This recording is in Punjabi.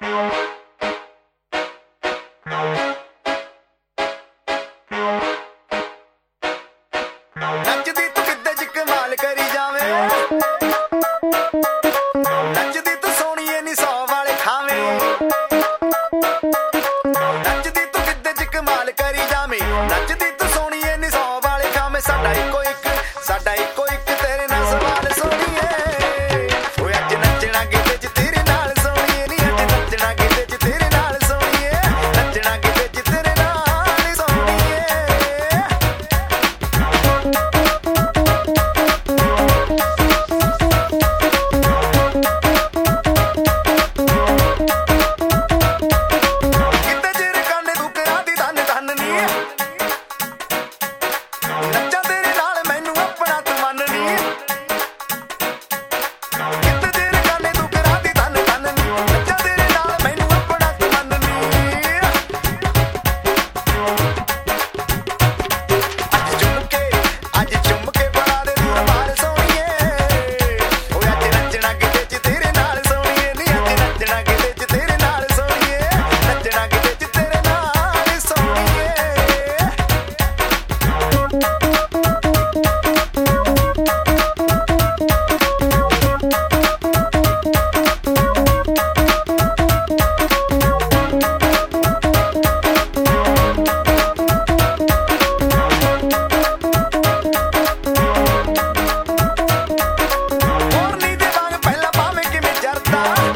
ਨੱਚਦੀ ਤੂੰ ਕਿੱਦੇ ਚ ਕਮਾਲ ਕਰੀ ਜਾਵੇਂ, ਨੱਚਦੀ ਤੂੰ ਸੋਹਣੀਏ ਨੀ 100 ਵਾਲੇ ਖਾਵੇਂ, ਨੱਚਦੀ ਤੂੰ ਕਿੱਦੇ ਚ ਕਮਾਲ ਕਰੀ ਜਾਵੇਂ, ਨੱਚਦੀ ਤੂੰ ਸੋਹਣੀਏ ਨੀ 100 ਵਾਲੇ ਖਾਵੇਂ। ਸਾਡਾ ਇੱਕੋ ਇੱਕ ਤੇਰੇ ਨਾਲ ਸਵਾਲ ਸੋਹਣੀਏ, ਓਏ ਅੱਜ ਨੱਚਣਾ ਕਿਤੇ ਚ ਤੇਰੇ ਨਾਲ ਸੋਹਣੀਏ ਨੀ, ਅੱਜ ਨੱਚਣਾ ਕਿਤੇ ਚ ਤੇਰੇ ਨਾਲ ਸੋਹਣੀਏ, ਨੱਚਣਾ ਕਿਤੇ ਚ ਤੇਰੇ ਨਾਲ ਸੋਹਣੀਏ। ਕਿਤੇ ਜਿਹੜੇ ਕਾਨੇ ਤੂੰ ਕਰਾਂ ਦੀ ਧੰਨ ਧੰਨ ਨੀ, ਨੱਚਾਂ ਤੇਰੇ ਨਾਲ ਮੈਨੂੰ ਆਪਣਾ ਤੂੰ ਮੰਨ ਨੀ, ਕਿਤੇ ਜਿਹੜੇ ਕਾਨੇ ਤੂੰ ਕਰਾਂ ਦੀ ਧੰਨ ਧੰਨ ਨੀ, ਨੱਚਾਂ ਤੇਰੇ ਨਾਲ ਮੈਨੂੰ ਆਪਣਾ ਤੂੰ ਮੰਨ ਨੀ। ਅੱਜ ਚੁੰਮ ਕੇ ਬਣਾ ਦੇ ਤੂੰ ਰੁਮਾਲ ਸੋਹਣੀਏ, ਓਏ ਅੱਜ ਨੱਚਣਾ ਕਿਤੇ ਚ ਤੇਰੇ ਨਾਲ ਸੋਹਣੀਏ ਨੀ, ਅੱਜ ਨੱਚਣਾ ਕਿਤੇ ਚ ਤੇਰੇ ਨਾਲ ਸੋਹਣੀਏ, ਨੱਚਣਾ ਕਿਤੇ ਚ ਤੇਰੇ ਨਾਲ ਸੋਹਣੀਏ। ਮੋਰਨੀ ਦੇ ਵਾਂਗ ਪਹਿਲਾਂ ਭਾਵੇਂ ਕਿਵੇਂ ਜਰਦਾ,